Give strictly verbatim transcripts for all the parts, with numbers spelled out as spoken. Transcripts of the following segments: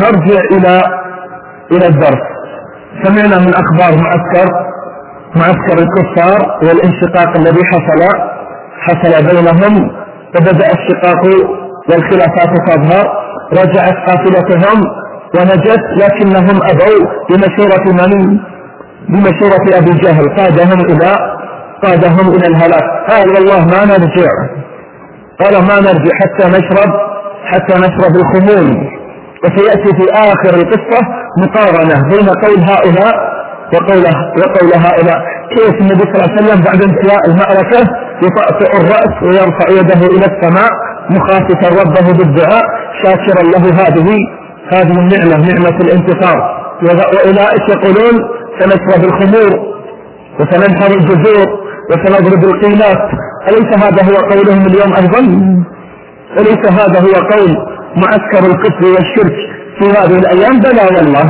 نرجع إلى إلى الدرس. سمعنا من أخبار معسكر معسكر الكفار والانشقاق الذي حصل حصل بينهم، وبدأ الشقاق والخلافات تظهر. رجعت قافلتهم ونجت، لكنهم أبوا بمشورة من؟ بمشورة أبي جهل، قادهم إلى قادهم إلى الهلاك. قال والله ما نرجع، قال ما نرجع حتى نشرب حتى نشرب الخمول. وسيأتي في آخر القصة مقارنة بين قول هؤلاء وقول وقول هؤلاء، كيف النبي صلى الله عليه وسلم بعد انتهاء المعركة يطأطئ الرأس ويرفع يده إلى السماء مخافتا ربه بالدعاء شاكرا له هذه هذه النعمة، نعمة الانتصار. وأولئك يقولون سنشرب الخمور وسننحر الجذور وسنضرب القينات. أليس هذا هو قولهم اليوم أيضا؟ أليس هذا هو قول معسكر الكفر والشرك في هذه الأيام؟ بلى والله.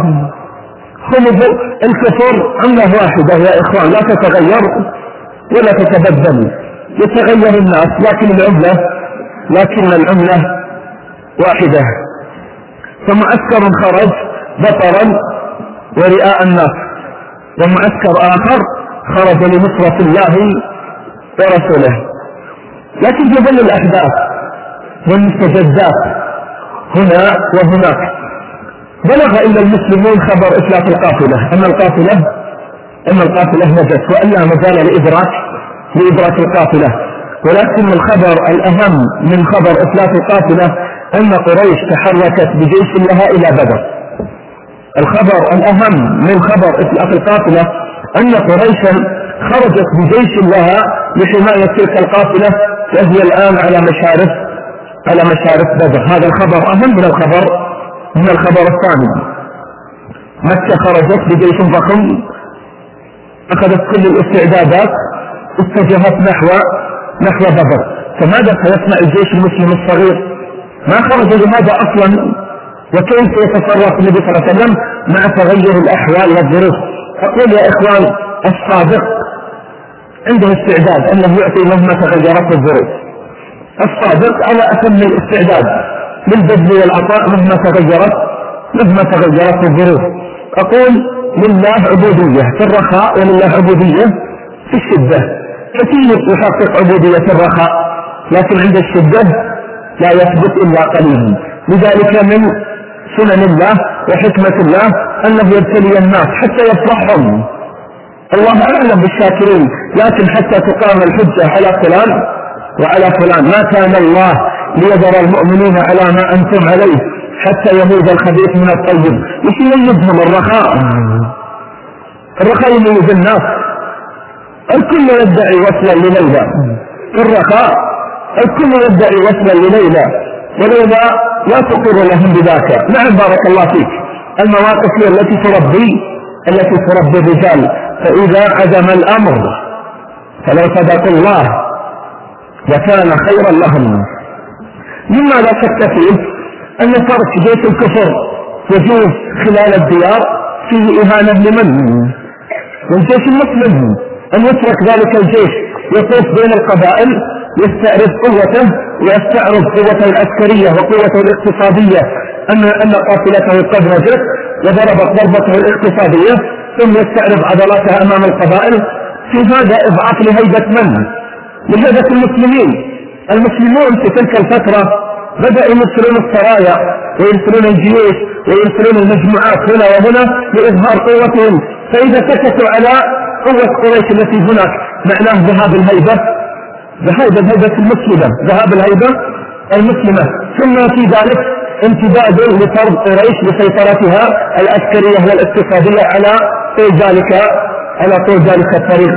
خلق الكفر عملة واحدة يا إخوان، لا تتغير ولا تتبدل. يتغير الناس لكن العملة لكن العملة واحدة. فمعسكر خرج بطرا ورئاء الناس، ومعسكر آخر خرج لنصرة الله ورسوله. لكن تظل الأحداث والمستجدات هنا وهناك. بلغ إلى المسلمين خبر إفلاس القافلة، أن القافلة أن القافلة نجت، وألا مجال لإدراك لإدراك القافلة. ولكن الخبر الأهم من خبر إفلاس القافلة أن قريش تحركت بجيش لها إلى بدر. الخبر الأهم من خبر إفلاس القافلة أن قريشا خرجت بجيش لها لحماية تلك القافلة، وهي الآن على مشارف على مشارف بدر. هذا الخبر أهم من الخبر من الخبر الثاني. مكة خرجت بجيش ضخم، أخذت كل الاستعدادات، اتجهت نحو نحو بدر. فماذا سيصنع الجيش المسلم الصغير؟ ما خرج لهذا أصلا، وكيف يتصرف النبي صلى الله عليه وسلم مع تغير الأحوال والظروف؟ أقول يا إخوان، الصادق عنده استعداد أنه يعطي مهما تغيرت الظروف. الصادق على أتم الاستعداد للبذل والعطاء مهما تغيرت مهما تغيرت الظروف. أقول لله عبودية في الرخاء ولله عبودية في الشدة. كثير يحقق عبودية الرخاء، لكن عند الشدة لا يثبت إلا قليل. لذلك من سنن الله وحكمة الله أنه يبتلي الناس حتى يفرحهم. الله أعلم بالشاكرين، لكن حتى تقام الحجة على فلان وعلى فلان. ما كان الله ليذر المؤمنين على ما أنتم عليه حتى يميز الخبيث من الطيب. وش يميزهم؟ الرخاء. الرخاء يميز الناس. الكل يدعي وصلا لليلى في الرخاء، الكل يدعي وصلا لليلى، وليلى لا تقر لهم بذاك. نعم بارك الله فيك، المواقف هي التي تربي التي تربي الرجال. فإذا عزم الأمر فلو صدقوا الله لكان خيرا لهم. مما لا شك فيه أن ترك جيش الكفر يجوز خلال الديار فيه إهانة لمن؟ والجيش المسلم. أن يترك ذلك الجيش يطوف بين القبائل يستعرض قوته ويستعرض قوته العسكرية وقوته الاقتصادية، أن أن قافلته قد نجت وضربت ضربته الاقتصادية، ثم يستعرض عضلاتها أمام القبائل. في هذا إضعاف لهيبة من؟ لهيبة المسلمين. المسلمون في تلك الفترة بدأوا يرسلون السرايا ويرسلون الجيوش ويرسلون المجموعات هنا وهنا لإظهار قوتهم. فإذا سكتوا على قوة قريش التي هناك معناه ذهاب الهيبة ذهاب الهيبة المسلمة ذهاب الهيبة المسلمة ثم في ذلك امتداد لفرض قريش بسيطرتها العسكرية والاقتصادية على طول ذلك على طول ذلك الطريق.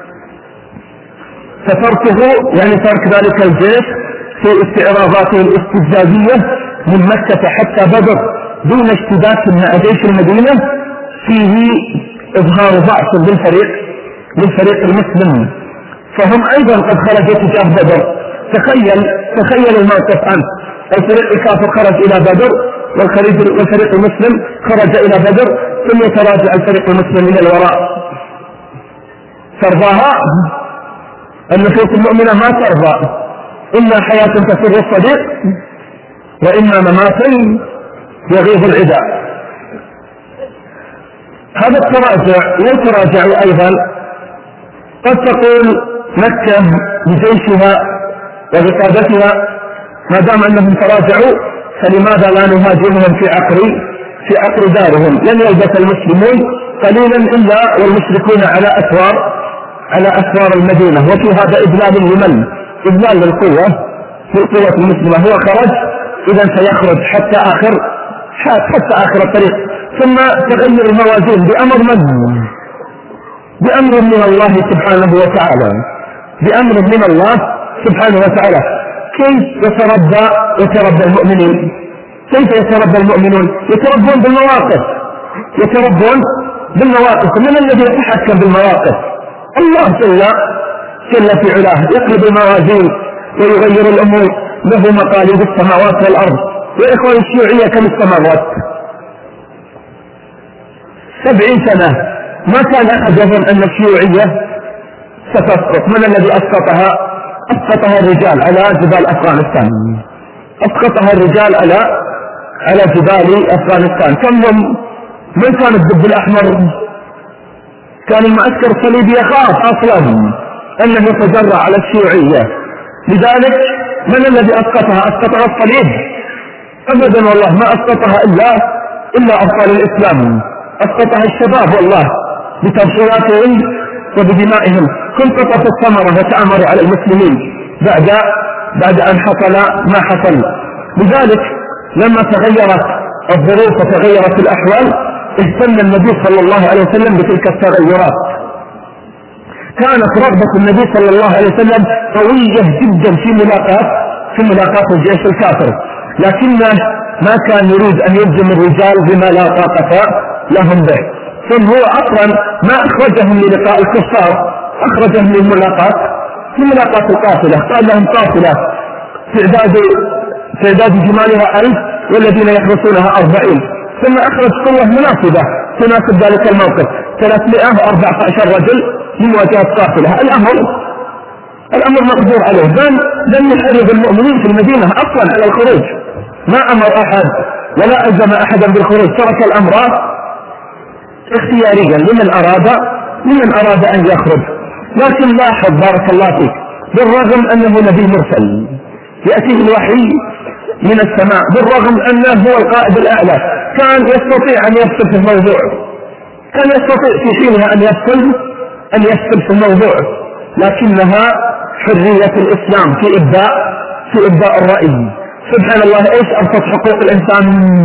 فتركه يعني ترك ذلك الجيش في استعراضاته الاستفزازية من مكة حتى بدر دون اشتباك مع جيش المدينة فيه إظهار ضعف للفريق للفريق المسلم. فهم أيضا قد خرجوا تجاه بدر. تخيل تخيل الموقف أنت، الفريق الكافر خرج إلى بدر والفريق المسلم خرج إلى بدر، ثم يتراجع الفريق المسلم إلى الوراء. ترضاها؟ النفوس المؤمنة ما ترضى. إما حياة تسر الصديق وإما ممات يغيظ العداء. هذا التراجع يتراجع أيضا. قد تقول مكة بجيشها وبقادتها ما دام أنهم تراجعوا فلماذا لا نهاجمهم في عقر في عقر دارهم؟ لن يلبث المسلمون قليلا إلا والمشركون على أسوار على أسوار المدينة، وفي هذا إذلال لمن؟ إذلال للقوة للقوة المسلمة. هو خرج إذا سيخرج حتى آخر حتى آخر الطريق. ثم تغير الموازين بأمر من؟ بأمر من الله سبحانه وتعالى، بأمر من الله سبحانه وتعالى. كيف يتربى يتربى المؤمنين؟ كيف يتربى المؤمنون؟ يتربون بالمواقف، يتربون بالمواقف. من الذي يتحكم بالمواقف؟ الله جل جل في علاه يقلب الموازين ويغير الأمور، له مقاليد السماوات والأرض. يا إخوان الشيوعية كم السماوات؟ سبعين سنة ما كان أحد يظن أن الشيوعية ستسقط. من الذي أسقطها؟ أسقطها الرجال على جبال أفغانستان، أسقطها الرجال على على جبال أفغانستان. كم هم؟ من كان الدب الأحمر؟ كان المعسكر الصليبي يخاف أصلا أنه يتجرأ على الشيوعية. لذلك من الذي أسقطها؟ أسقطها الصليب؟ أبدا والله ما أسقطها إلا إلا أبطال الإسلام. أسقطها الشباب والله بتبصيراتهم وبدمائهم. كل قطعة الثمرة وتأمر على المسلمين بعد بعد أن حصل ما حصل. لذلك لما تغيرت الظروف وتغيرت الأحوال اهتم النبي صلى الله عليه وسلم بتلك التغيرات. كانت رغبة النبي صلى الله عليه وسلم قوية جدا في ملاقاة في ملاقاة الجيش الكافر، لكنه ما كان يريد أن يلزم الرجال بما لا طاقة لهم به. ثم هو أصلا ما أخرجهم للقاء الكفار، أخرجهم للملاقاة لملاقاة القافلة. قال لهم قافلة تعداد تعداد جمالها ألف والذين يحرسونها أربعين. ثم أخرج قوة مناسبة تناسب ذلك الموقف ثلاثمائة وأربعة عشر رجل لمواجهة قافلة. الأمر الأمر مقدور عليه. بل لم يحرض المؤمنين في المدينة أصلا على الخروج، ما أمر أحد ولا ألزم أحدا بالخروج، ترك الأمر اختياريا لمن أراد لمن أراد أن يخرج. لكن لاحظ بارك الله فيك، بالرغم أنه نبي مرسل يأتيه الوحي من السماء، بالرغم أنه هو القائد الأعلى، كان يستطيع أن يفصل في الموضوع، كان يستطيع في حينها أن يفصل أن يفصل في الموضوع، لكنها حرية الإسلام في إبداء في إبداء الرأي. سبحان الله، إيش أبسط حقوق الإنسان؟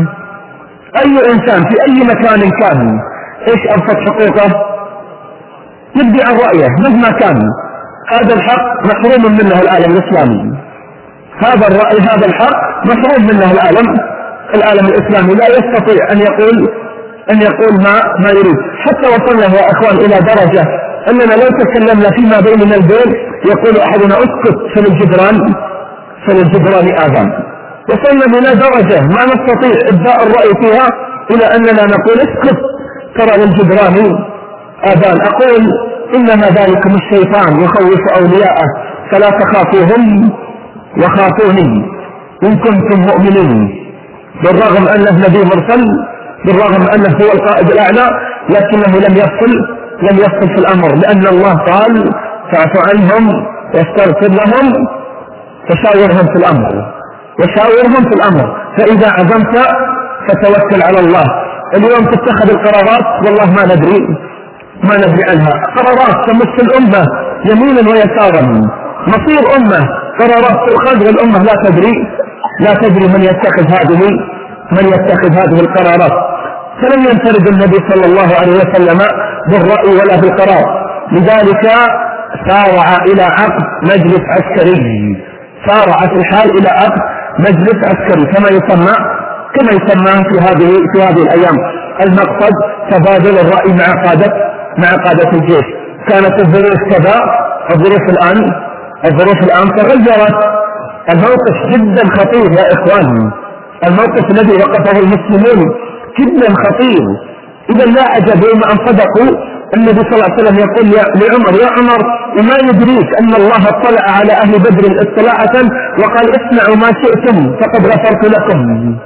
أي إنسان في أي مكان كان إيش أبسط حقوقه؟ يبدي عن رأيه مهما كان. هذا الحق محروم منه العالم الإسلامي، هذا الرأي هذا الحق محروم منه العالم العالم الإسلامي. لا يستطيع أن يقول أن يقول ما ما يريد. حتى وصلنا يا أخوان إلى درجة أننا لو تكلمنا فيما بيننا البين يقول أحدنا اسكت فللجدران فللجدران آذان. وصلنا إلى درجة ما نستطيع إبداء الرأي فيها إلى أننا نقول اسكت ترى للجدران آذان. أقول إنما ذلكم الشيطان يخوف أولياءه فلا تخافوهم وخافوني إن كنتم مؤمنين. بالرغم أنه نبي مرسل، بالرغم أنه هو القائد الأعلى، لكنه لم يفصل لم يفصل في الأمر، لأن الله قال فاعف عنهم واستغفر لهم فشاورهم في الأمر وشاورهم في الأمر فإذا عزمت فتوكل على الله. اليوم تتخذ القرارات والله ما ندري ما ندري عنها، قرارات تمس الأمة يمينا ويسارا، مصير أمة، قرارات تؤخذ والأمة لا تدري لا تدري من يتخذ هذه من يتخذ هذه القرارات. فلم ينفرد النبي صلى الله عليه وسلم بالرأي ولا بالقرار، لذلك سارع إلى عقد مجلس عسكري، سارع في الحال إلى عقد مجلس عسكري كما يسمى كما يسمى في هذه في هذه الأيام. المقصد تبادل الرأي مع قادة مع قادة الجيش. كانت الظروف كذا، الظروف الآن الظروف الآن تغيرت. الموقف جدا خطير يا إخوان، الموقف الذي وقفه المسلمون جدا خطير. إذا لا عجب يوم أن صدقوا النبي صلى الله عليه وسلم يقول لعمر يا عمر وما يدريك أن الله اطلع على أهل بدر اطلاعة وقال اسمعوا ما شئتم فقد غفرت لكم.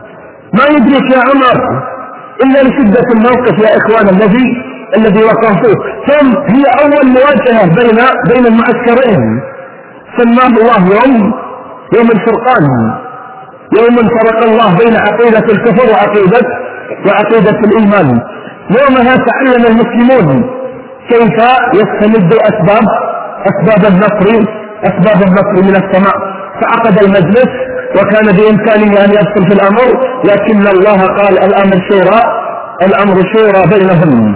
ما يدرك يا عمر إلا لشدة الموقف يا إخوان الذي الذي وقفوه. ثم هي أول مواجهة بين بين المعسكرين، سماه الله يوم يوم الفرقان، يوم فرق الله بين عقيدة الكفر وعقيدة وعقيدة الإيمان. يومها تعلم المسلمون كيف يستمدوا أسباب أسباب النصر أسباب النصر من السماء. فعقد المجلس وكان بإمكانه أن يدخل في الأمر، لكن الله قال الأمر شورى الأمر شورى بينهم.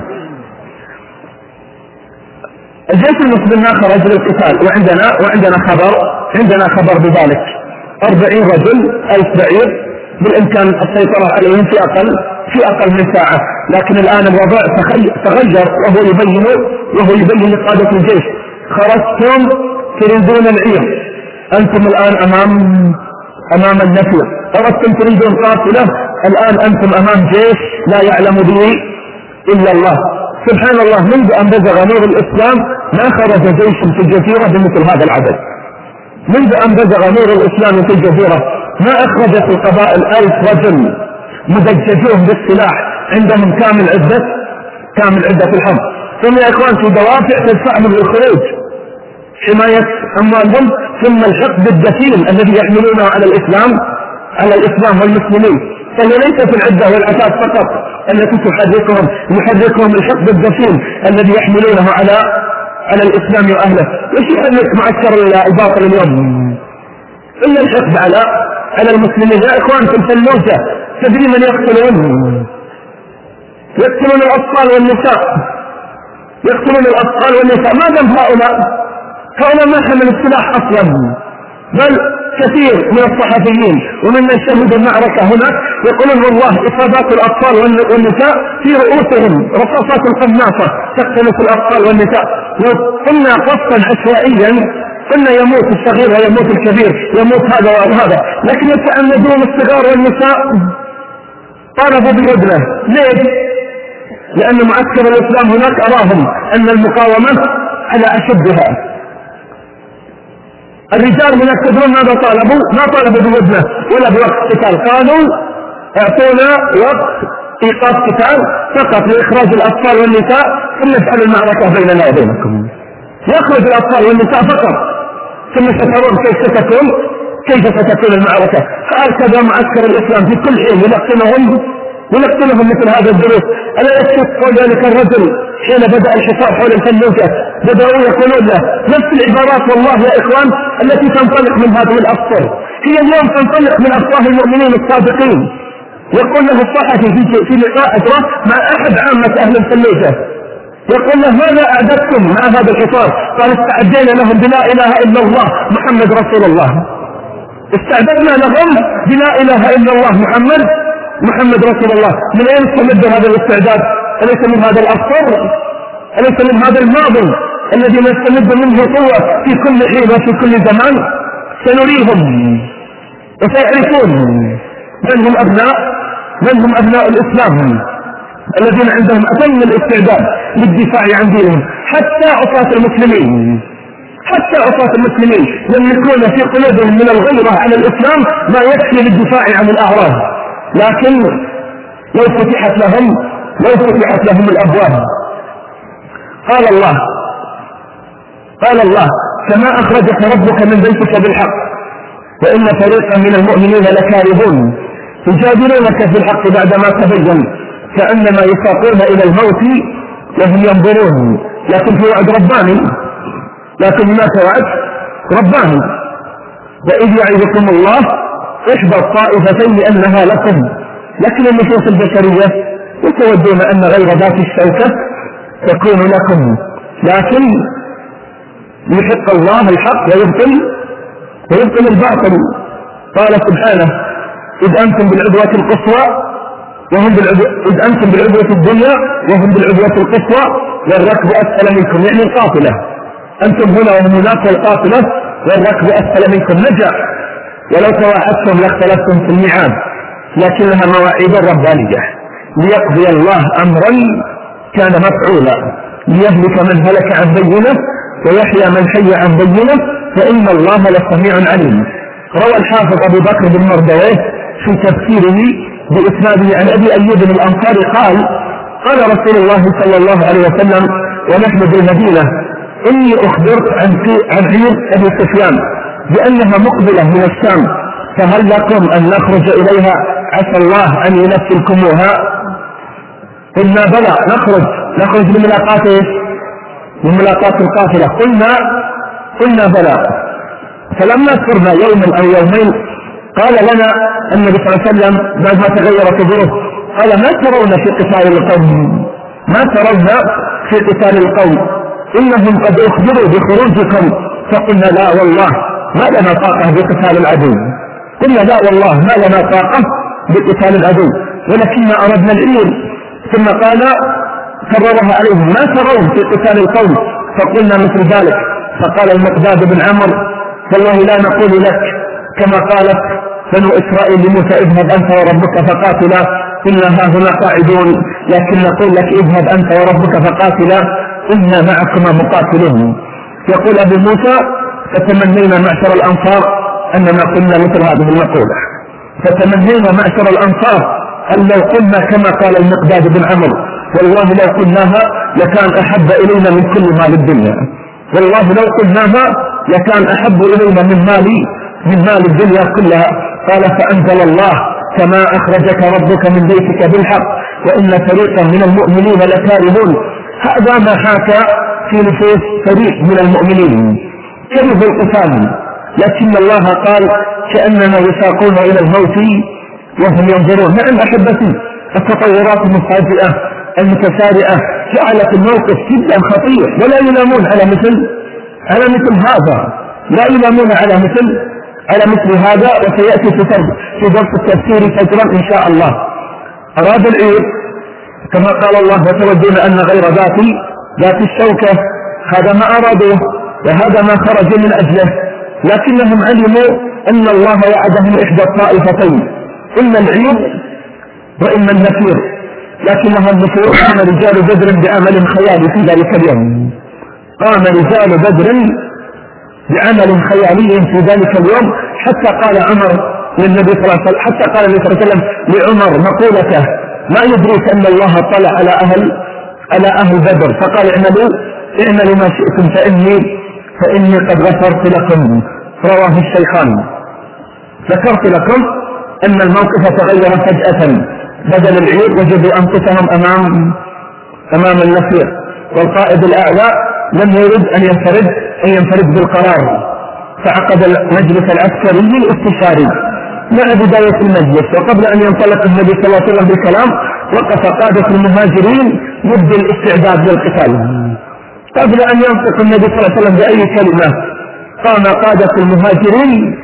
الجيش المسلم خرج للقتال، وعندنا وعندنا خبر عندنا خبر بذلك. أربعين رجل ألف بعير بالإمكان السيطرة عليهم في أقل في أقل من ساعة، لكن الآن الوضع تغير وهو يبين وهو يبين لقادة الجيش: خرجتم تريدون العير، أنتم الآن أمام أمام النفير، أردتم تريدون قافلة، الآن أنتم أمام جيش لا يعلم به إلا الله. سبحان الله، منذ أن بزغ نور الإسلام ما خرج جيش في الجزيرة بمثل هذا العدد. منذ أن بزغ نور الإسلام في الجزيرة ما أخرجت القبائل ألف رجل مدججون بالسلاح، عندهم كامل عدة كامل عدة الحرب. ثم يا إخوان في دوافع تدفعهم للخروج: حماية أموالهم، ثم الحقد الدفين الذي يحملونه على الإسلام على الإسلام والمسلمين. فهي ليست العدة والعتاد فقط التي تحركهم يحركهم الحقد الدفين الذي يحملونه على على الإسلام وأهله. وش يحرك معسكر الباطل اليوم إلا الحقد على على المسلمين؟ يا إخوان في الفلوجة تدري من يقتلون؟ يقتلون الأطفال والنساء، يقتلون الأطفال والنساء. ما دام هؤلاء هؤلاء ما حملوا السلاح أصلا، بل كثير من الصحفيين ومن شهدوا المعركة هناك يقولون والله إصابات الأطفال والنساء في رؤوسهم رصاصات قناصة تقتل الأطفال والنساء. وقلنا قصا عشوائيا، قلنا يموت الصغير ويموت الكبير، يموت هذا وهذا، لكن يتعمدون الصغار والنساء طالبوا بيدنا. ليه؟ لأن معسكر الإسلام هناك أراهم أن المقاومة على أشدها. الرجال هناك تدرون ماذا طالبوا؟ ما طالبوا بوزنه ولا بوقت قتال، قالوا اعطونا وقت ايقاف قتال فقط لاخراج الاطفال والنساء ثم نفعل المعركه بيننا وبينكم. يخرج الاطفال والنساء فقط ثم سترون كيف ستكون كيف ستكون المعركه. هكذا معسكر الاسلام في كل حين يلقنهم يلقنهم مثل هذا الدروس. الا يكشف قول ذلك الرجل حين بدأ الحصار حول الفلوجة بدأوا يقولون له نفس العبارات والله يا إخوان التي تنطلق من هذه الأفكار هي اليوم تنطلق من أفواه المؤمنين الصادقين. يقول له الصحفي في لقاء أجره مع أحد عامة أهل الفلوجة، يقول له ماذا أعددتم مع هذا الحصار؟ قال استعدينا لهم بلا إله إلا الله محمد رسول الله. استعددنا لهم بلا إله إلا الله محمد محمد رسول الله. من أين استمد هذا الاستعداد؟ أليس من هذا الأفكار؟ أليس من هذا الماضي الذي نستمد منه قوة في كل حين وفي كل زمان؟ سنريهم وسيعرفون من هم أبناء من هم أبناء الإسلام الذين عندهم أتم الاستعداد للدفاع عن دينهم. حتى عصاة المسلمين حتى عصاة المسلمين يملكون في قلوبهم من الغيرة على الإسلام ما يكفي للدفاع عن الأعراض، لكن لو فتحت لهم لو فتحت لهم الأبواب. قال الله قال الله كما أخرجك ربك من بيتك بالحق وإن فريقا من المؤمنين لكارهون يجادلونك في الحق بعدما تبين كأنما يساقون إلى الموت وهم ينظرون. لكن في وعد رباني لكن هناك وعد رباني. وإذ يعظكم الله إحدى الطائفتين أنها لكم، لكن النفوس البشرية يتودون أن غير ذات الشوكة تكون لكم، لكن يحق الله الحق ويبطل ويبطل الباطل. قال سبحانه إذ أنتم بالعدوة القصوى وهم بالعدوة إذ أنتم بالعدوة الدنيا وهم بالعدوة القصوى والركب أسفل منكم، يعني القافلة. أنتم هنا وهم هناك القافلة والركب أسفل منكم. نجا ولو تواعدتم لاختلفتم في الميعاد لكنها مواعيد ربانية ليقضي الله أمرا كان مفعولا ليهلك من هلك عن بينه ويحيى من حي عن بينه فإن الله لسميع عليم. روى الحافظ أبو بكر بن مردويه في تفسيره بإسناده عن أبي أيوب الأنصاري قال قال رسول الله صلى الله عليه وسلم ونحن بالمدينة إني أخبرت عن عن عير أبي سفيان بأنها مقبلة من الشام فهل لكم أن نخرج إليها عسى الله أن ينفلكموها؟ قلنا بلى نخرج نخرج لملاقاته لملاقاة القافلة. قلنا قلنا بلى. فلما صرنا يوما أو يومين قال لنا النبي صلى الله عليه وسلم بعد ما تغيرت الظروف قال ما ترون في قتال القوم ما ترون في قتال القوم إنهم قد أخبروا بخروجكم. فقلنا لا والله ما لنا طاقة بقتال العدو. قلنا لا والله ما لنا طاقة بقتال العدو ولكن أردنا العير. ثم قال كررها عليهم ما ترون في قتال القوم. فقلنا مثل ذلك. فقال المقداد بن عمرو والله لا نقول لك كما قالت بنو إسرائيل لموسى اذهب أنت وربك فقاتلا إنا ها هنا قاعدون لكن نقول لك اذهب أنت وربك فقاتلا إنا معكما مقاتلون. يقول أبو موسى فتمنينا معشر الأنصار أننا قلنا مثل هذه المقولة. فتمنينا معشر الأنصار أن لو قلنا كما قال المقداد بن عمرو والله لو قلناها لكان أحب إلينا من كل مال الدنيا. والله لو قلناها لكان أحب إلينا من مال من مال الدنيا كلها. قال فأنزل الله كما أخرجك ربك من بيتك بالحق وإن فريقا من المؤمنين لكارهون. هذا ما حاك في نفوس فريق من المؤمنين كره القتال لكن الله قال كأننا يساقون إلى الموت وهم ينظرون. نعم أحبتي التطورات المفاجئة المتسارعة جعلت الموقف جدا خطير ولا يلامون على مثل على مثل هذا لا يلامون على مثل على مثل هذا. وسيأتي في درس التفسير فجرا إن شاء الله. أراد العير كما قال الله وتودون أن غير ذات ذات الشوكة هذا ما أرادوه وهذا ما خرج من أجله لكنهم علموا أن الله وعدهم إحدى الطائفتين إما العير وإما النفير لكنها النفير. قام رجال بدر بعمل خيالي في ذلك اليوم. قام رجال بدر بعمل خيالي في ذلك اليوم حتى قال عمر للنبي صلى الله عليه وسلم حتى قال النبي صلى الله عليه وسلم لعمر مقولته ما يدريك أن الله طلع على أهل على أهل بدر فقال اعملوا اعملوا ما شئتم فإني فإني قد غفرت لكم. رواه الشيخان. ذكرت لكم أن الموقف تغير فجأة بدل العير وجدوا أنفسهم أمام أمام النفير والقائد الأعلى لم يرد أن ينفرد أن ينفرد بالقرار فعقد المجلس العسكري الاستشاري مع بداية المجلس. وقبل أن ينطلق النبي صلى الله عليه وسلم بالكلام وقف قادة المهاجرين ضد الاستعداد للقتال. قبل أن ينطق النبي صلى الله عليه وسلم بأي كلمة قام قادة المهاجرين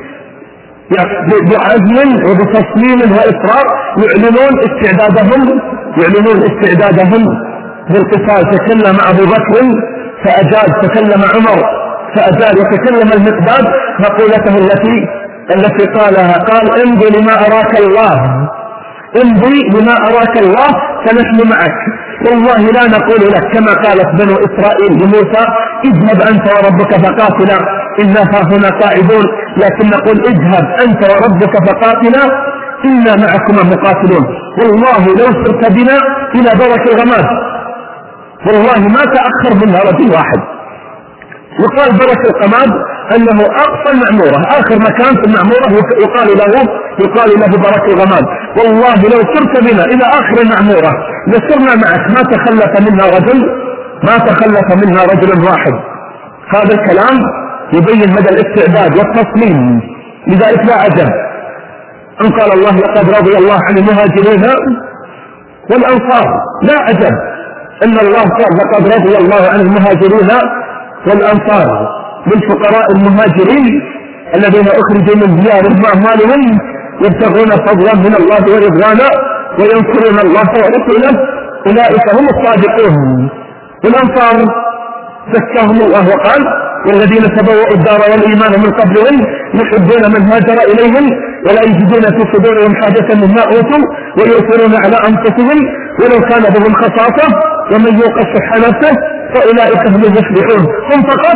بعزم وبتصميم وإصرار يعلنون استعدادهم يعلنون استعدادهم بالقتال. تكلم أبو بكر فأجاد تكلم عمر فأجاد وتكلم المقداد مقولته التي التي قالها قال امضي لما أراك الله امضي لما أراك الله فنحن معك. والله لا نقول لك كما قالت بنو إسرائيل لموسى اذهب أنت وربك فقاتلا إنا هنا قاعدون لكن نقول اذهب أنت وربك فقاتلا إنا معكما مقاتلون. والله لو سرت بنا إلى برك الغماد والله ما تأخر منها رجل واحد. وقال برك الغماد أنه أقصى المعمورة آخر مكان في المعمورة يقال له يقال له برك الغماد. والله لو سرت بنا إلى آخر المعمورة لسرنا معك ما تخلف منها رجل ما تخلف منها رجل واحد. هذا الكلام يبين مدى الاستعداد والتصميم. لذلك لا عجب أن قال الله لقد رضي الله عن المهاجرين والأنصار. لا عجب أن الله قال لقد رضي الله عن المهاجرين والأنصار بالفقراء المهاجرين الذين أخرجوا من ديارهم وأموالهم يبتغون فضلا من الله ورضوانا وينصرون الله ورسوله أولئك هم الصادقون. والأنصار زكاهم الله وقال والذين تبوأوا الدار والإيمان من قبلهم يحبون من هاجر إليهم ولا يجدون في صدورهم حاجة مما أوتوا ويؤثرون على أنفسهم ولو كان بهم خصاصة ومن يوق شح نفسه فأولئك هم المفلحون. هم فقط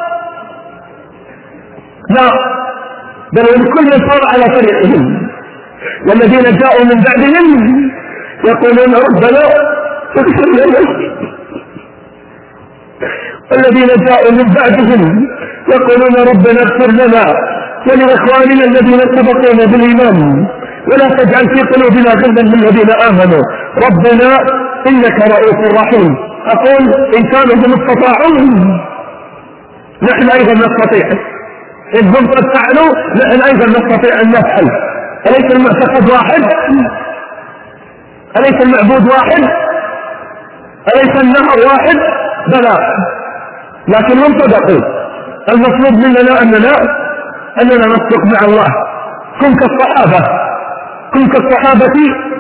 لا بل الكل صار على طريقهم والذين جاءوا من بعدهم يقولون ربنا اغفر لنا. والذين جاءوا من بعدهم يقولون ربنا اغفر لنا ولإخواننا الذين سبقونا بالإيمان ولا تجعل في قلوبنا غلا للذين آمنوا ربنا إنك رؤوف رحيم. أقول إن كانوا هم استطاعوا نحن أيضا نستطيع، إن هم قد فعلوا نحن أيضا نستطيع أن نفعل. أليس المعتقد واحد؟ أليس المعبود واحد؟ أليس النهر واحد؟ بلى، لكن هم صدقوا. المطلوب مننا أننا أننا نصدق مع الله. كن كالصحابة، كن كالصحابة.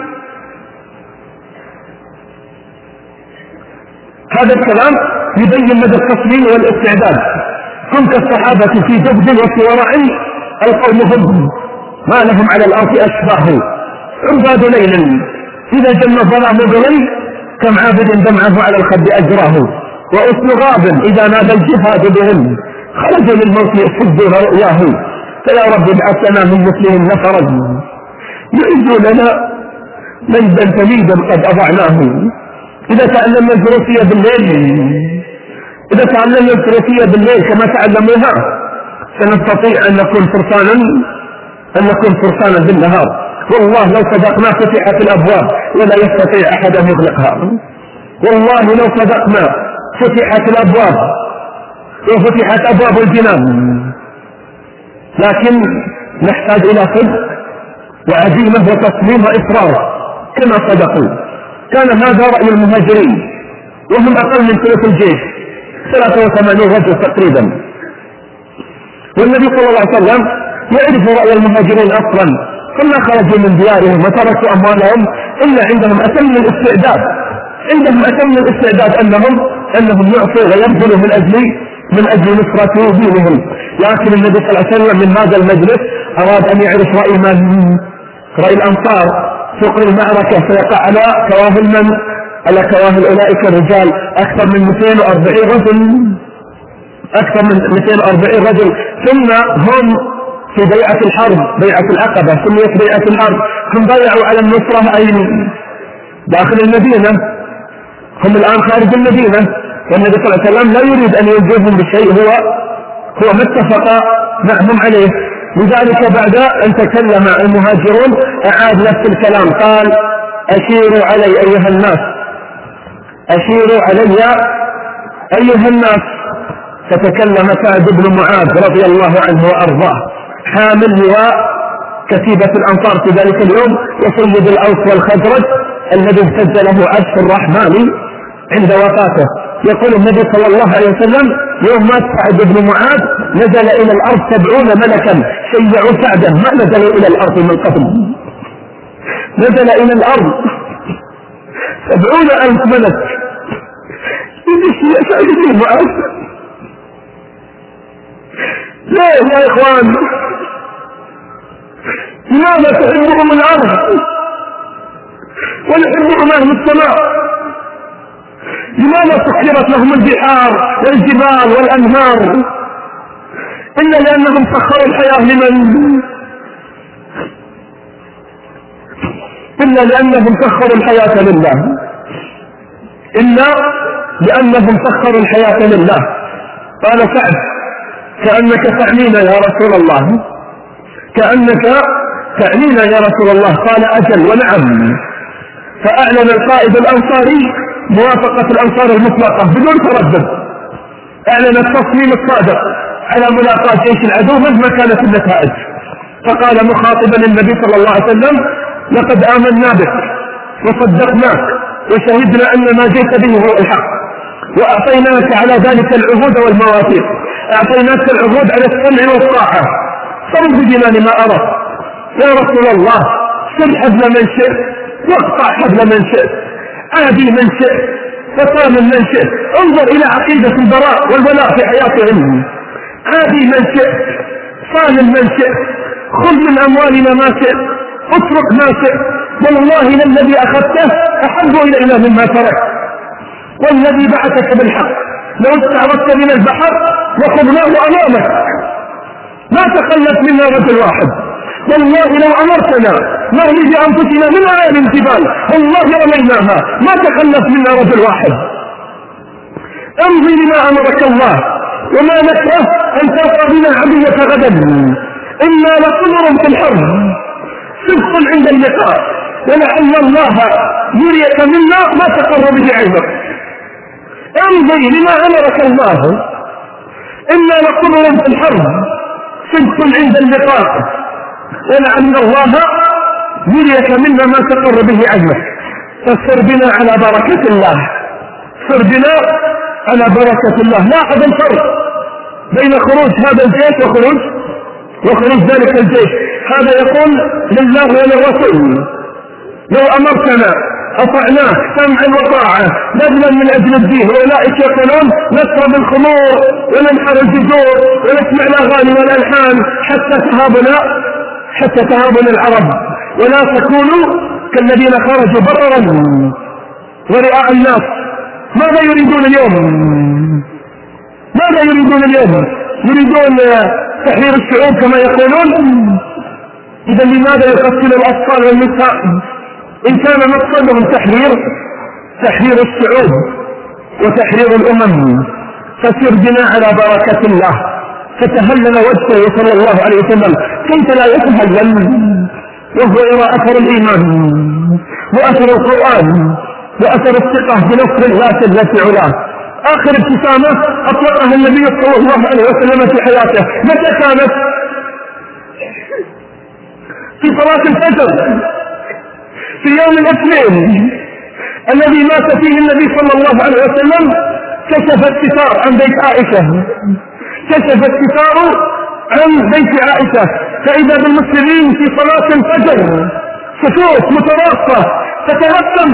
هذا الكلام يبين مدى التصميم والاستعداد. كن كالصحابة في جهد وفي ورع القوم هم ما لهم على الأرض أشباه عباد ليل إذا جن الظلام بليل كم عابد دمعه على الخد أجراه وأسل غاب إذا نادى الجهاد بهم خرجوا للموت يحدون رؤياه. فيا رب ابعث لنا من مثلهم نفرا يعيدوا لنا مجدا تميدا قد أضعناه. إذا تعلمنا الفروسية بالليل إذا تعلمنا الفروسية بالليل كما تعلموها سنستطيع أن نكون فرسانا أن نكون فرسانا بالنهار. والله لو صدقنا فتحت الأبواب ولا يستطيع أحد أن يغلقها. والله لو صدقنا فتحت الأبواب وفتحت أبواب الجنان. لكن نحتاج إلى صدق وعزيمة وتصميم وإصرار كما صدقوا. كان هذا رأي المهاجرين وهم أقل من ثلث الجيش ثلاثة وثمانين رجل تقريبا. والنبي صلى الله عليه وسلم يعرف رأي المهاجرين أصلا فما خرجوا من ديارهم وتركوا أموالهم إلا عندهم أتم الاستعداد عندهم أتم الاستعداد أنهم أنهم يعطوا ويبذلوا من أجل من أجل نصرة دينهم. لكن النبي صلى الله عليه وسلم من هذا المجلس أراد أن يعرف رأي من رأي الأنصار سوق المعركة فيقع على كواهل من على كواهل أولئك الرجال أكثر من مئتين وأربعين رجل أكثر من مئتين وأربعين رجل. ثم هم في بيعة الحرب بيعة العقبة سميت بيعة الحرب هم ضيعوا على النصرة أين داخل المدينة. هم الآن خارج المدينة والنبي صلى الله عليه وسلم لا يريد أن ينجزهم بشيء هو هو ما اتفق معهم عليه. لذلك بعد أن تكلم المهاجرون أعاد نفس الكلام قال أشيروا علي أيها الناس أشيروا علي أيها الناس. فتكلم سعد بن معاذ رضي الله عنه وأرضاه حامل لواء كتيبة الأنصار في ذلك اليوم وسيد الأوس والخزرج الذي اهتز له عرش الرحمن عند وفاته. يقول النبي صلى الله عليه وسلم يوم مات سعد بن معاذ نزل إلى الأرض سبعون ملكا شيعوا سعدا ما نزلوا إلى الأرض من قبل. نزل إلى الأرض سبعون ألف ملك يدشي سعد بن معاذ. ليه يا إخوان لماذا تحبهم الأرض ونحبهم أهل السماء؟ لماذا سخرت لهم البحار والجبال والأنهار إلا لأنهم سخروا الحياة لمن إلا لأنهم سخروا الحياة لله إلا لأنهم سخروا الحياة لله. قال سعد كأنك تعنينا يا رسول الله كأنك تعنينا يا رسول الله. قال أجل ونعم. فأعلن القائد الأنصاري موافقة الأنصار المطلقة بدون تردد. أعلن التصميم الصادق على ملاقاة جيش العدو مهما كانت النتائج. فقال مخاطبا النبي صلى الله عليه وسلم لقد آمنا بك وصدقناك وشهدنا أن ما جئت به هو الحق وأعطيناك على ذلك العهود والمواثيق. أعطيناك العهود على السمع والطاعة فارض بنا لما أردت يا رسول الله. سل حبل من شئت واقطع حبل من شئت عادي من شئت وصامل من شئت. انظر إلى عقيدة البراء والولاء في حياتهم. عادي من شئت صامل من شئت خذ من أموالنا ما شئت اترك ما شئت والله للذي أخذته أحب إلينا مما تركت والذي بعثك بالحق لو استعرضت من البحر وخذناه أمامك ما تخلت منا رجل واحد. والله لو أمرتنا نرمي بأنفسنا من أعالي الجبال والله رميناها ما تخلف منا رجل واحد. امضي لما أمرك الله وما نكره أن تلقى بنا عدوك غدا، إنا لصبر في الحرب صدق عند اللقاء، ولعل الله يريك منا ما تقر به عينك. امضي لما أمرك الله إنا لصبر في الحرب صدق عند اللقاء، ولعل الله يريك منا ما تقر به عينك. فسر بنا على بركة الله، سر بنا على بركة الله. لاحظ الفرق بين خروج هذا الجيش وخروج وخروج ذلك الجيش. هذا يقول لله وللرسول لو أمرتنا أطعناك سمعا وطاعة بذلا من أجل الدين، وأولئك يقولون نشرب الخمور وننحر الجذور ونسمع الأغاني والألحان حتى تهابنا حتى تهابنا العرب، ولا تكونوا كالذين خرجوا بررا ورئاء الناس. ماذا يريدون اليوم؟ ماذا يريدون اليوم؟ يريدون تحرير الشعوب كما يقولون. إذا لماذا يقتل الأطفال والنساء إن كان مقصدهم تحرير تحرير الشعوب وتحرير الأمم؟ فسر بنا على بركة الله. فتهلل وجهه صلى الله عليه وسلم كيف لا يتهلل وهو يرى أثر الإيمان وأثر القرآن وأثر الثقة بنصر الله جل في علاه. آخر ابتسامة أطلقها النبي صلى الله عليه وسلم في حياته متى كانت؟ في صلاة الفجر في يوم الاثنين الذي مات فيه النبي صلى الله عليه وسلم. كشف الستار عن بيت عائشة كشف الستار عن بيت عائشة فإذا بالمسلمين في صلاة الفجر صفوف متراصة تتبسم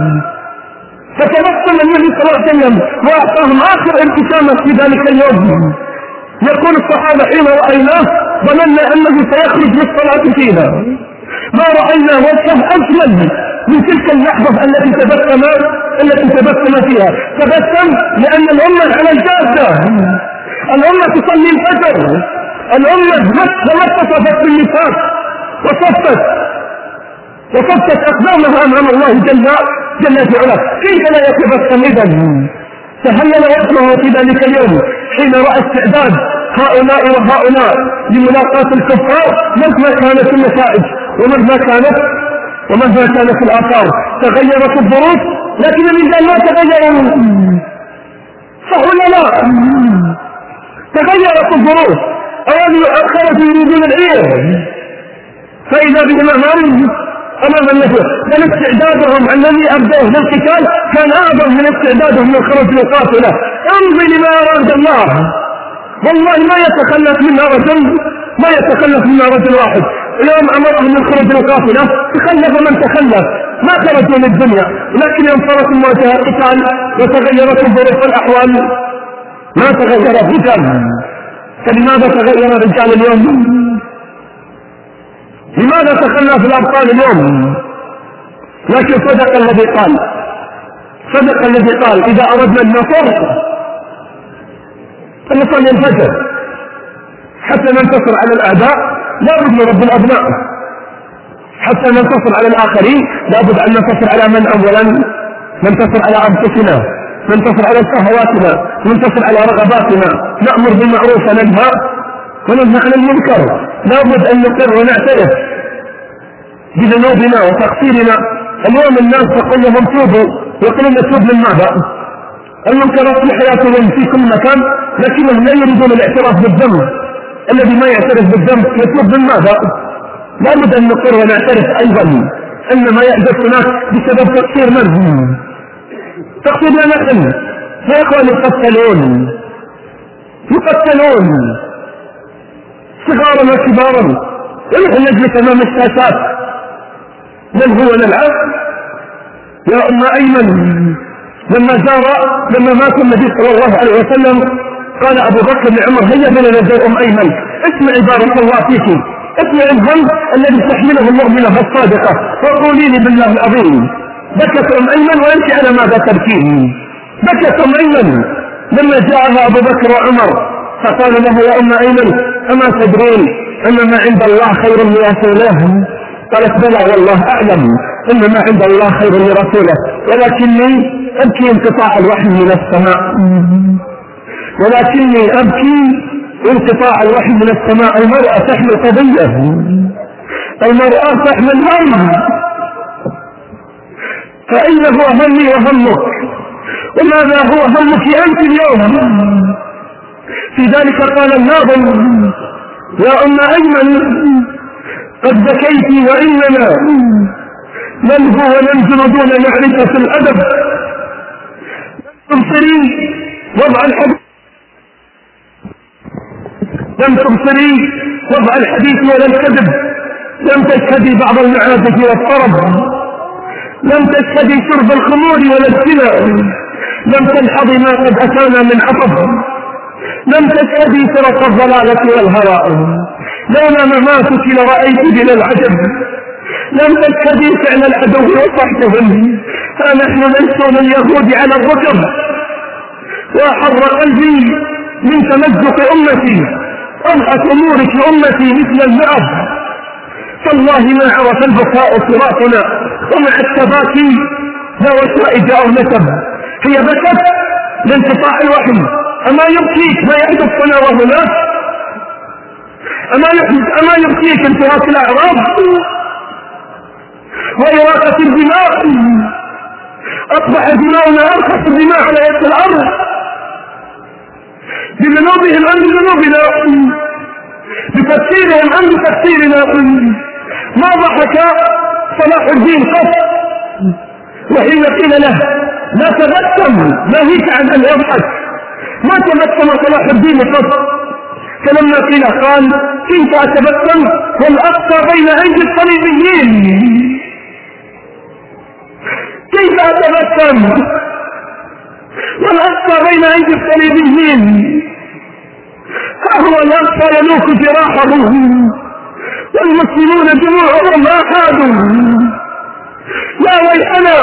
فتبسم النبي صلى الله عليه وسلم وأعطاهم آخر ابتسامة في ذلك اليوم. يقول الصحابة حين رأيناه ظننا أنه سيخرج للصلاة فينا، ما رأينا وجهه أجمل من تلك اللحظة التي تبسم التي تبسم فيها. تبسم لأن الأمة على الجادة، الأمة تصلي الفجر، الأمة متصفت بالنفاق وصفت وصفت أقدامها أمام الله جل جل في علاه. كيف لا يتبسم إذن؟ تهلل وجهه في ذلك اليوم حين رأى استعداد هؤلاء وهؤلاء لملاقاة الكفار مهما كانت النتائج ومهما كانت ومهما كانت الآثار. تغيرت الظروف لكن الإنسان ما تغير، صح ولا لا؟ تغيرت الظروف. أولا خرجوا يريدون العير فإذا بهم أمام النفس، بل استعدادهم الذي أبدأه للقتال كان أعظم من استعدادهم للخروج للقافلة. امضي لما أراد الله. والله ما يتخلف منا رجل ما يتخلف منا رجل واحد. اليوم أمرهم للخروج للقافلة تخلف من تخلف، ما خرجوا للدنيا، لكن يوم صارت المواجهة قتال وتغيرت الظروف والأحوال ما تغير الرجال. فلماذا تغير الرجال اليوم؟ لماذا تخلف الأبطال اليوم؟ لكن صدق الذي قال صدق الذي قال إذا أردنا النصر فنصلي الفجر حتى ننتصر على الأعداء. لا بد من رب الأبناء حتى ننتصر على الآخرين. لا بد أن ننتصر على من أولا ننتصر على أنفسنا، ننتصر على شهواتنا، ننتصر على رغباتنا، نأمر بالمعروف وننهى وننهى عن المنكر. لا بد أن نقر ونعترف بذنوبنا وتقصيرنا. اليوم الناس تقول لهم توبوا، يقولون نتوب من ماذا؟ المنكرات في حياتهم في كل مكان لكنهم لا يريدون الاعتراف بالذنب. الذي ما يعترف بالذنب يتوب من ماذا؟ لا بد أن نقر ونعترف أيضا أن ما يحدث هناك بسبب تقصير من؟ تقصيرنا نحن. يا إخوان يقتلون يقتلون صغارا وكبارا ونحن نجلس أمام الشاشات نلهو ونلعب. يا أم أيمن لما زار لما مات النبي صلى الله عليه وسلم قال أبو بكر لعمر هيا بنا نزور أم أيمن، اسمع بارك الله فيك، اسمع الهم الذي تحمله المؤمنة الصادقة وقولي لي بالله العظيم. بكت أم أيمن وأنت على ماذا تبكين؟ بكت أم أيمن لما جاءها أبو بكر وعمر فقال له يا أم أيمن أما تدرين أن ما عند الله خير لرسوله؟ قالت بلى والله أعلم إن ما عند الله خير لرسوله، ولكني أبكي انقطاع الوحي من السماء، ولكني أبكي انقطاع الوحي من السماء. المرأة تحمل قضية، المرأة تحمل هم، فأين هو همي وهمك؟ وماذا هو همك أنت اليوم؟ في ذلك قال الناظم: يا أم أيمن قد بكيت وإننا نلهو وننزل دون معرفة الأدب، لم تبصري وضع الحديث لم تبصري وضع الحديث ولا الكذب، لم تشهدي بعض المعازف والطرب، لم تشهدي شرب الخمور ولا الزنا، لم تلحظي ما قد أتانا من عطب، لم تشهدي فرق الضلالة والهوى، لولا مماتك لرأيت بلا العجب، لم تشهدي فعل العدو وصحتهم، ها نحن ننسون اليهود على الركب، وحر قلبي من تمزق أمتي، أضحت أمورك أمتي مثل المعظ، فالله ما عرف البكاء صراطنا، ومع التباكي لا وسائج أو نسب، هي بكت لانقطاع الوحي. أما يبكيك ما يحدث هنا وهناك؟ أما أما يبكيك انتهاك الأعراض وإراقة الدماء؟ أصبح دماؤنا أرخص الدماء على يد الأرض بذنوبهم عن ذنوبنا، بتفسيرهم عن تفسيرنا. ما ضحك صلاح الدين قط وحين قيل له لا تبسم ناهيك عن أن يضحك، ما تبسم صلاح الدين قط، فلما قيل قال: كيف أتبسم والأقصى بين أيدي الصليبيين؟ كيف أتبسم والأقصى بين أيدي الصليبيين؟ ها هو الأقصى يلوك جراحه والمسلمون جموعهم ما حادوا. يا ويحنا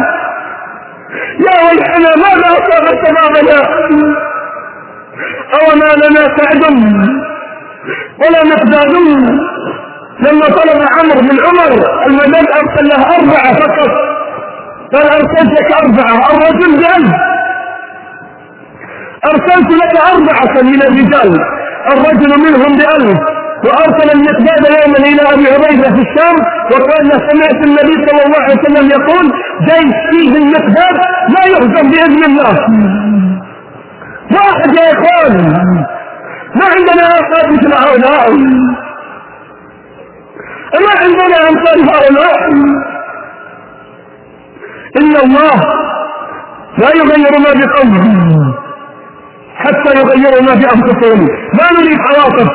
يا ويحنا ماذا أصاب شبابنا؟ أوما لنا سعد ولا مقداد؟ لما طلب عمرو بن عمر المدد أرسل له أربعة فقط، قال: أرسلتك أربعة، الرجل بألف، أرسلت لك أربعة من الرجال، الرجل منهم بألف. وأرسل المقداد يوما إلى أبي عبيدة في الشام وقال: سمعت النبي صلى الله عليه وسلم يقول: جيش فيه المقداد لا يهزم بإذن الله. واحد يا إخوان، ما عندنا أخوات مثل هؤلاء، ما عندنا أمثال هؤلاء. إن الله لا يغير ما بقوم حتى يغيروا ما بأنفسهم. ما نريد عواطف،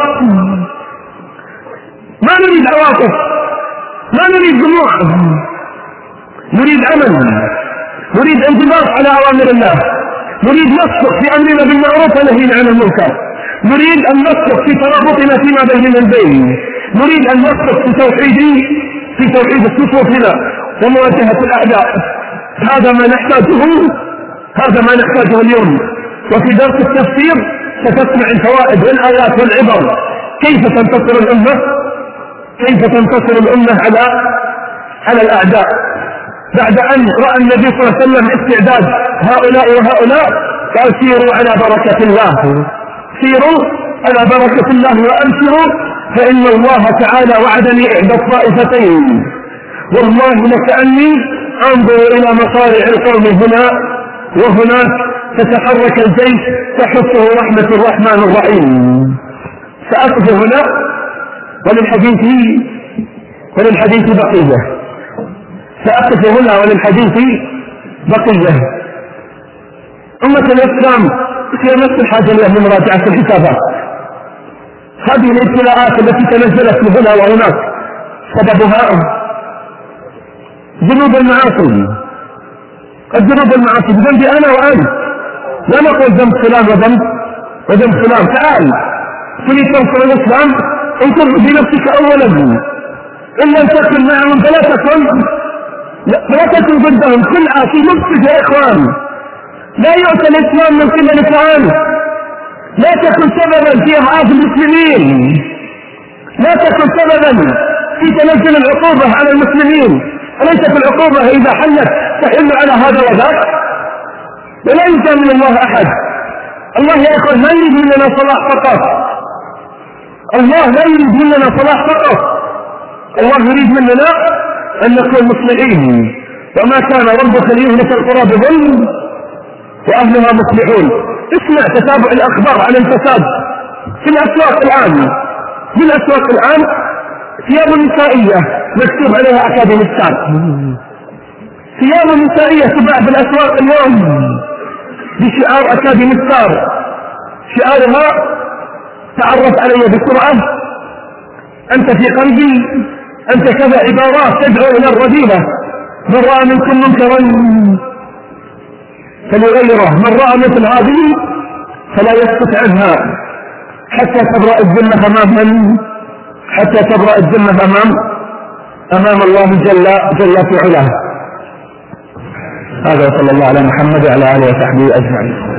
ما نريد عواطف، ما نريد دموع، نريد عمل، نريد انضباط على أوامر الله، نريد نصدق في أمرنا بالمعروف ونهينا عن المنكر، نريد أن نصدق في ترابطنا فيما بيننا البين، نريد أن نصدق في توحيد في توحيد صفوفنا ومواجهة الأعداء. هذا ما نحتاجه هذا ما نحتاجه اليوم. وفي درس التفسير ستسمع الفوائد والآيات والعبر، كيف تنتصر الأمة كيف تنتصر الأمة على على الأعداء. بعد أن رأى النبي صلى الله عليه وسلم استعداد هؤلاء وهؤلاء قال: سيروا على بركة الله، سيروا على بركة الله وأبشروا، فإن الله تعالى وعدني إحدى الطائفتين، والله لكأني أنظر إلى مصارع القوم هنا وهناك، تتحرك الجيش تحثه رحمة الرحمن الرحيم. سأقف هنا وللحديث وللحديث بقية سأقف هنا وللحديث بقية. أمة الإسلام هي نفس الحاجة لمراجعة الحسابات. هذه الابتلاءات التي تنزلت هنا وهناك سببها ذنوب المعاصي. الذنوب المعاصي بذنبي أنا وأنت، لا نقول ذنب فلان وذنب وذنب فلان. تعال تريد تنصر الإسلام، انصر بنفسك أولا، إن لم تكن معهم فلا تكن لا تكن ضدهم. كل عاصي مفسد يا إخوان، لا يؤتى الإسلام من قبل الإسلام، لا تكن سببا في إضعاف المسلمين، لا تكن سببا في تنزل العقوبة على المسلمين، أليست العقوبة إذا حلت تحل على هذا وذاك؟ ولا ينسى من الله أحد. الله يا أخوان لا يريد مننا صلاح فقط، الله لا يريد مننا صلاح فقط، الله يريد مننا أن نكون مصلحين. وما كان ربك ليهلك القرى بظلم وأهلها مصلحون. اسمع تتابع الأخبار عن الفساد في الأسواق الآن، في الأسواق الآن ثياب نسائية مكتوب عليها أكاديمي ستار، ثياب نسائية تباع في الأسواق اليوم بشعار أكاديمي ستار، شعارها تعرف علي بسرعة، أنت في قلبي، أنت كذا، عبارات تدعو إلى الرذيلة. من رأى منكم منكرا فليغيره، من رأى مثل هذه فلا يسكت عنها حتى تبرأ الذمة أمام من؟ حتى تبرأ الذمة أمام أمام الله جل جل في علاه. هذا صلى الله على محمد وعلى آله وصحبه أجمعين.